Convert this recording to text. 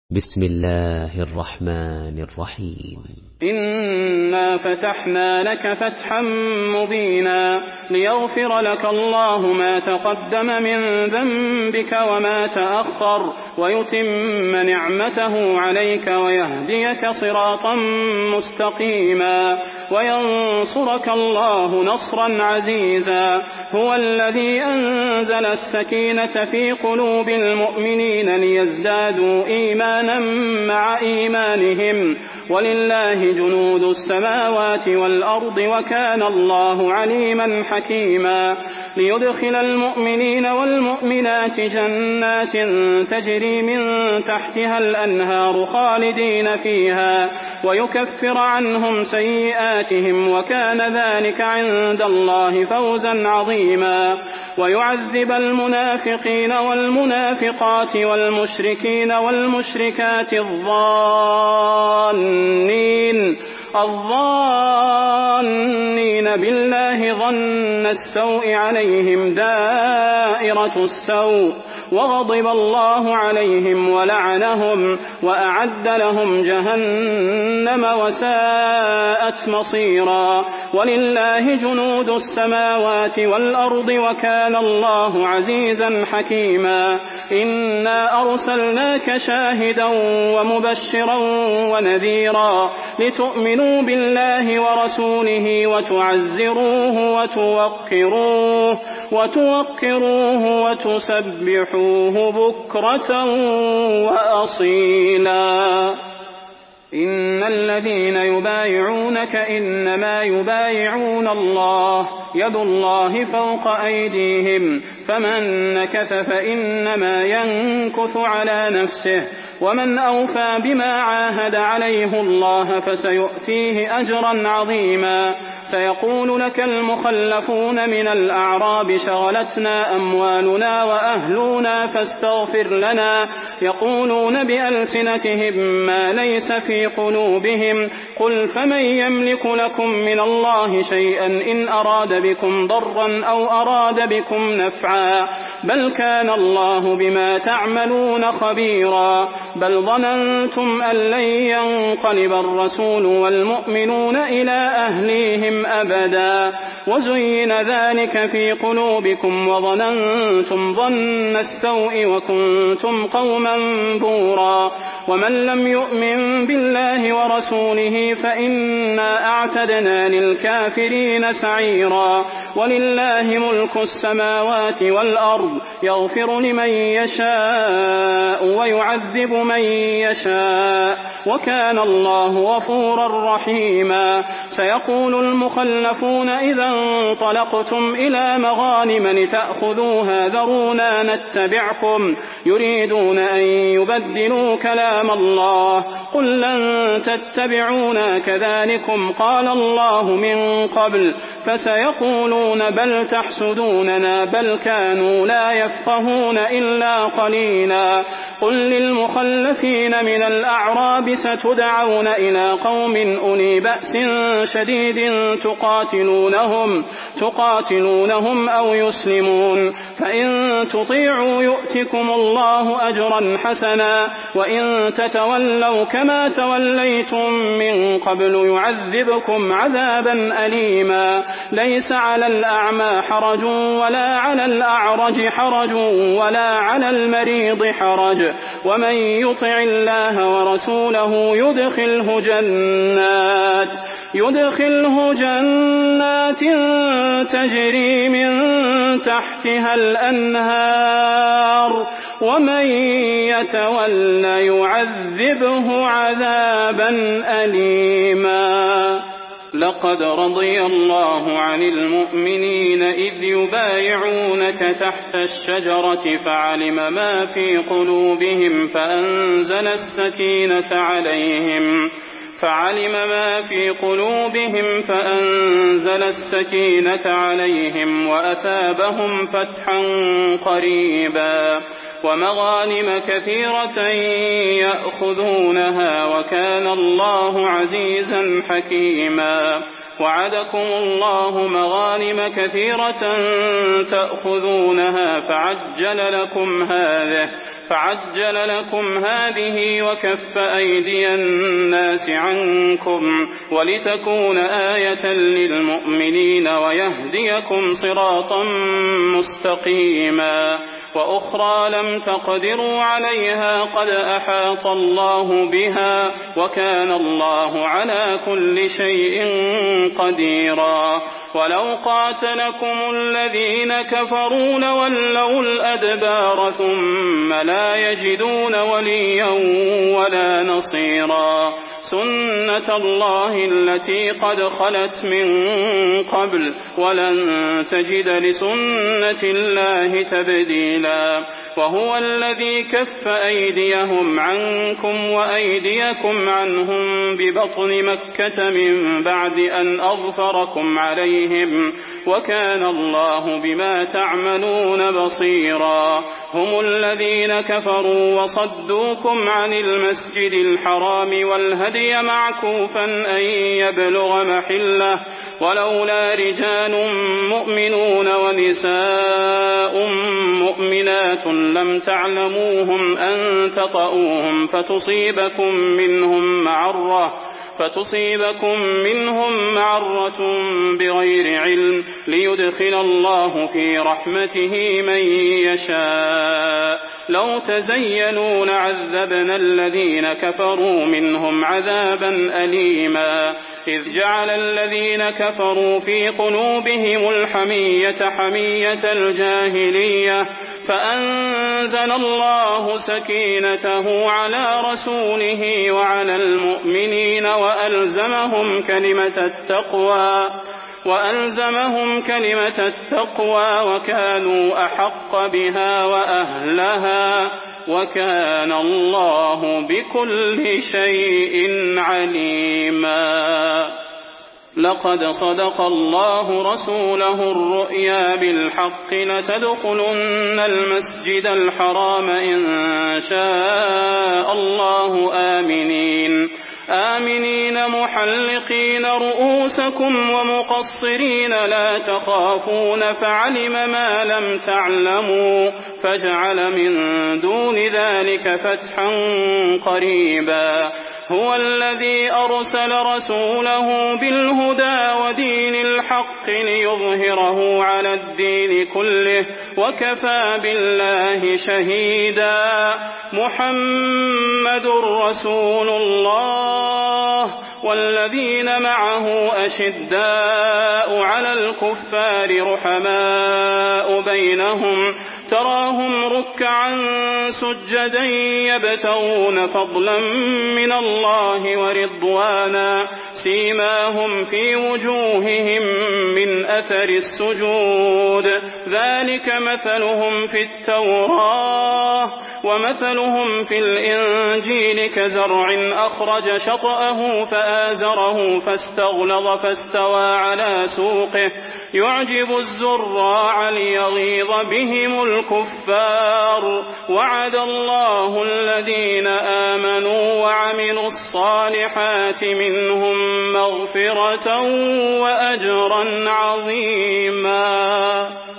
بسم الله الرحمن الرحيم. إنا فتحنا لك فتحا مبينا ليغفر لك الله ما تقدم من ذنبك وما تأخر ويتم نعمته عليك ويهديك صراطا مستقيما وينصرك الله نصرا عزيزا. هو الذي أنزل السكينة في قلوب المؤمنين ليزدادوا إيمانا مع إيمانهم ولله جنود السماوات والأرض وكان الله عليما حكيما. ليدخل المؤمنين والمؤمنات جنات تجري من تحتها الأنهار خالدين فيها ويكفر عنهم سيئاتهم وكان ذلك عند الله فوزا عظيما. ويعذب المنافقين والمنافقات والمشركين والمشركات الظانين بالله ظن السوء عليهم دائرة السوء وغضب الله عليهم ولعنهم وأعد لهم جهنم وساءت مصيرا. ولله جنود السماوات والأرض وكان الله عزيزا حكيما. إنا أرسلناك شاهدا ومبشرا ونذيرا لتؤمنوا بالله ورسوله وتعزروه وتوقروه وتسبحوه بكرة وأصيلا. إن الذين يبايعونك إنما يبايعون الله يد الله فوق أيديهم فمن نكث فإنما ينكث على نفسه ومن أوفى بما عاهد عليه الله فسيؤتيه أجرا عظيما. سيقول لك المخلفون من الأعراب شغلتنا أموالنا وأهلنا فاستغفر لنا يقولون بألسنتهم ما ليس في قلوبهم قل فمن يملك لكم من الله شيئا إن أراد بكم ضرا أو أراد بكم نفعا بل كان الله بما تعملون خبيرا. بل ظننتم أن لن ينقلب الرسول والمؤمنون إلى أهليهم أبدا وزين ذلك في قلوبكم وظننتم ظن السوء وكنتم قوما بورا. ومن لم يؤمن بالله ورسوله فإنا أعتدنا للكافرين سعيرا. ولله ملك السماوات والأرض يغفر لمن يشاء ويعذب من يشاء وكان الله غفورا رحيما. سيقول المخلفون إذا انطلقتم إلى مغانم لتأخذوها ذرونا نتبعكم يريدون أن يبدلوا كلام الله قل لن تتبعونا كذلكم قال الله من قبل فسيقولون بل تحسدوننا بل كانوا لا يفقهون إلا قليلا. قل للمخلفين من الأعراب ستدعون إلى قوم أولي بأس شديد تقاتلونهم أو يسلمون فإن تطيعوا يؤتكم الله أجرا حسنا وإن تتولوا كما توليتم من قبل يعذبكم عذابا أليما. ليس على الأعمى حرج ولا على الأعرج حرج ولا على المريض حرج ومن يطع الله ورسوله يدخله جنات تجري من تحتها الأنهار ومن يتول يعذبه عذابا أليما. لقد رضي الله عن المؤمنين إذ يبايعونك تحت الشجرة فعلم ما في قلوبهم فأنزل السكينة عليهم وأثابهم فتحا قريبا ومغانم كثيرة يأخذونها وكان الله عزيزا حكيما. وعدكم الله مغانم كثيرة تأخذونها فعجل لكم هذه فعجل لكم هذه وكف أيدي الناس عنكم ولتكون آية للمؤمنين ويهديكم صراطا مستقيما وأخرى لم تقدروا عليها قد أحاط الله بها وكان الله على كل شيء قديرا ولو قاتلكم الذين كفروا لولوا الأدبار ثم لا يجدون وليا ولا نصيرا سنة الله التي قد خلت من قبل ولن تجد لسنة الله تبديلا وهو الذي كف أيديهم عنكم وأيديكم عنهم ببطن مكة من بعد أن أظفركم عليهم وكان الله بما تعملون بصيرا هم الذين كفروا وصدوكم عن المسجد الحرام والهدي معكوفا أن يبلغ محله ولولا رجال مؤمنون ونساء مؤمنات لم تعلموهم أن تطؤوهم فتصيبكم منهم معرة بغير علم ليدخل الله في رحمته من يشاء لو تزينوا لعذبنا الذين كفروا منهم عذابا أليما إذ جعل الذين كفروا في قلوبهم الحمية حمية الجاهلية فأنزل الله سكينته على رسوله وعلى المؤمنين وألزمهم كلمة التقوى وكانوا أحق بها وأهلها وكان الله بكل شيء عليما لقد صدق الله رسوله الرؤيا بالحق لتدخلن المسجد الحرام إن شاء الله آمنين محلقين رؤوسكم ومقصرين لا تخافون فعلم ما لم تعلموا فجعل من دون ذلك فتحا قريبا هو الذي أرسل رسوله بالهدى ودين الحق ليظهره على الدين كله وكفى بالله شهيدا محمد رسول الله والذين معه أشداء على الكفار رحماء بينهم تراهم ركعا سجدا يبتغون فضلا من الله ورضوانا سيماهم في وجوههم من أثر السجود ذلك مثلهم في التوراة ومثلهم في الإنجيل كزرع أخرج شطأه فآزره فاستغلظ فاستوى على سوقه يعجب الزراع ليغيظ بهم الكفار وعد الله الذين آمنوا وعملوا الصالحات منهم مغفرة وأجرا عظيما